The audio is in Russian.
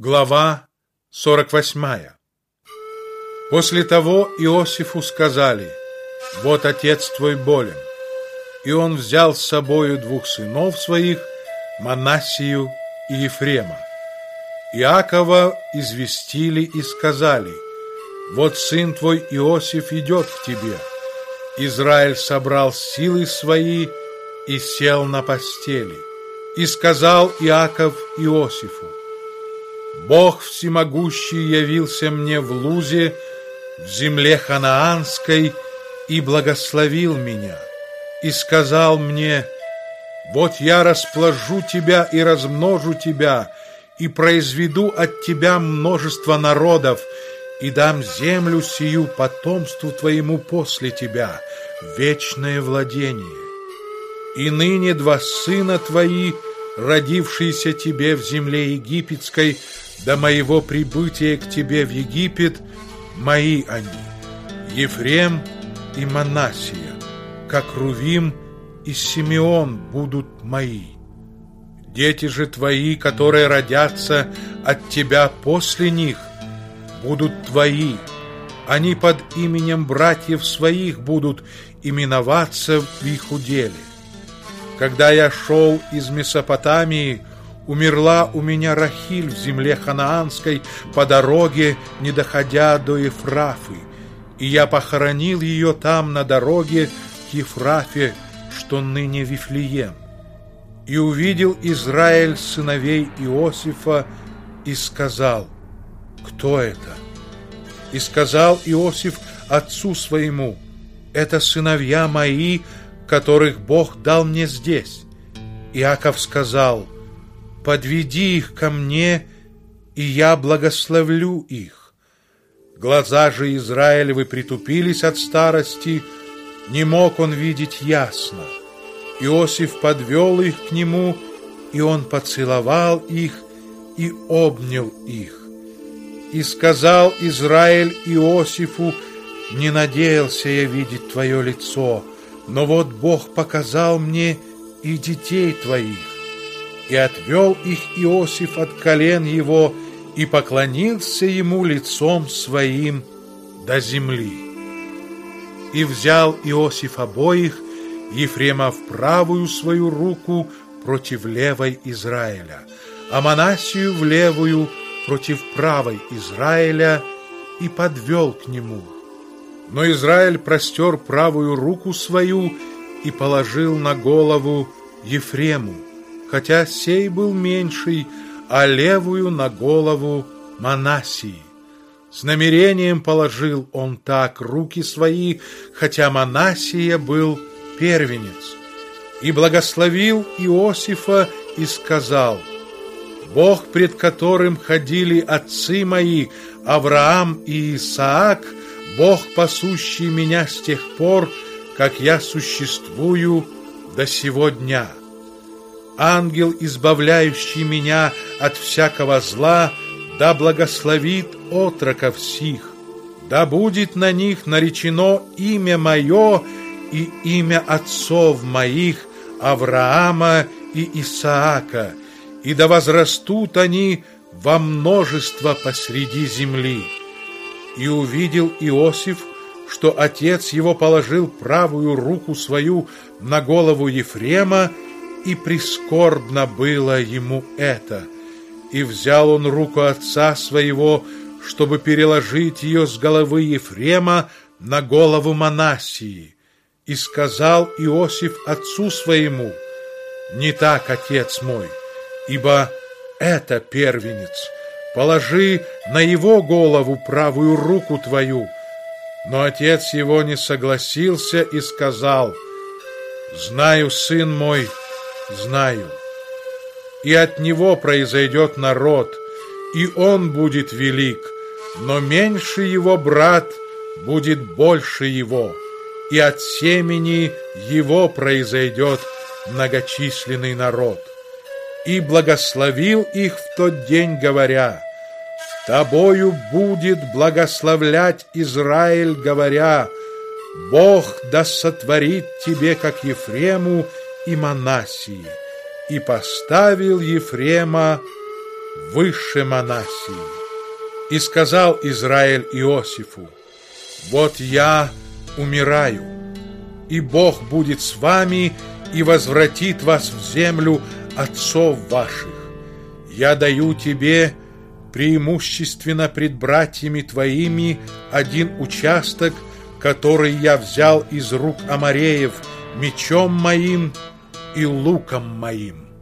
Глава 48. После того Иосифу сказали: «Вот отец твой болен». И он взял с собою двух сынов своих, Манассию и Ефрема. Иакова известили и сказали: «Вот сын твой Иосиф идет к тебе». Израиль собрал силы свои и сел на постели. И сказал Иаков Иосифу: «Бог всемогущий явился мне в Лузе, в земле ханаанской, и благословил меня, и сказал мне: вот я распложу тебя и размножу тебя, и произведу от тебя множество народов, и дам землю сию потомству твоему после тебя, вечное владение. И ныне два сына твои, родившиеся тебе в земле египетской, до моего прибытия к тебе в Египет, мои они, Ефрем и Манассия, как Рувим и Симеон будут мои. Дети же твои, которые родятся от тебя после них, будут твои. Они под именем братьев своих будут именоваться в их уделе. Когда я шел из Месопотамии, умерла у меня Рахиль в земле ханаанской по дороге, не доходя до Ефрафы, и я похоронил ее там на дороге к Ефрафе, что ныне Вифлеем. И увидел Израиль сыновей Иосифа и сказал: кто это? И сказал Иосиф отцу своему: это сыновья мои, которых Бог дал мне здесь. Иаков сказал: подведи их ко мне, и я благословлю их. Глаза же Израилевы притупились от старости, не мог он видеть ясно. Иосиф подвел их к нему, и он поцеловал их и обнял их. И сказал Израиль Иосифу: не надеялся я видеть твое лицо, но вот Бог показал мне и детей твоих. И отвел их Иосиф от колен его и поклонился ему лицом своим до земли. И взял Иосиф обоих, Ефрема в правую свою руку против левой Израиля, а Манассию в левую против правой Израиля, и подвел к нему. Но Израиль простер правую руку свою и положил на голову Ефрему, хотя сей был меньший, а левую на голову Манассии. С намерением положил он так руки свои, хотя Манассия был первенец. И благословил Иосифа и сказал: Бог, пред которым ходили отцы мои, Авраам и Исаак, Бог, пасущий меня с тех пор, как я существую до сего дня. Ангел, избавляющий меня от всякого зла, да благословит отроков сих, да будет на них наречено имя мое и имя отцов моих, Авраама и Исаака, и да возрастут они во множество посреди земли. И увидел Иосиф, что отец его положил правую руку свою на голову Ефрема, и прискорбно было ему это. И взял он руку отца своего, чтобы переложить ее с головы Ефрема на голову Манассии. И сказал Иосиф отцу своему: не так, отец мой, ибо это первенец, положи на его голову правую руку твою. Но отец его не согласился и сказал: знаю, сын мой, знаю. И от него произойдет народ, и он будет велик, но меньше его брат будет больше его, и от семени его произойдет многочисленный народ. И благословил их в тот день, говоря: тобою будет благословлять Израиль, говоря: Бог да сотворит тебе, как Ефрему и Манассии. И поставил Ефрема выше Манассии. И сказал Израиль Иосифу: вот я умираю, и Бог будет с вами и возвратит вас в землю отцов ваших. Я даю тебе преимущественно пред братьями твоими один участок, который я взял из рук Амореев мечом моим и луком моим.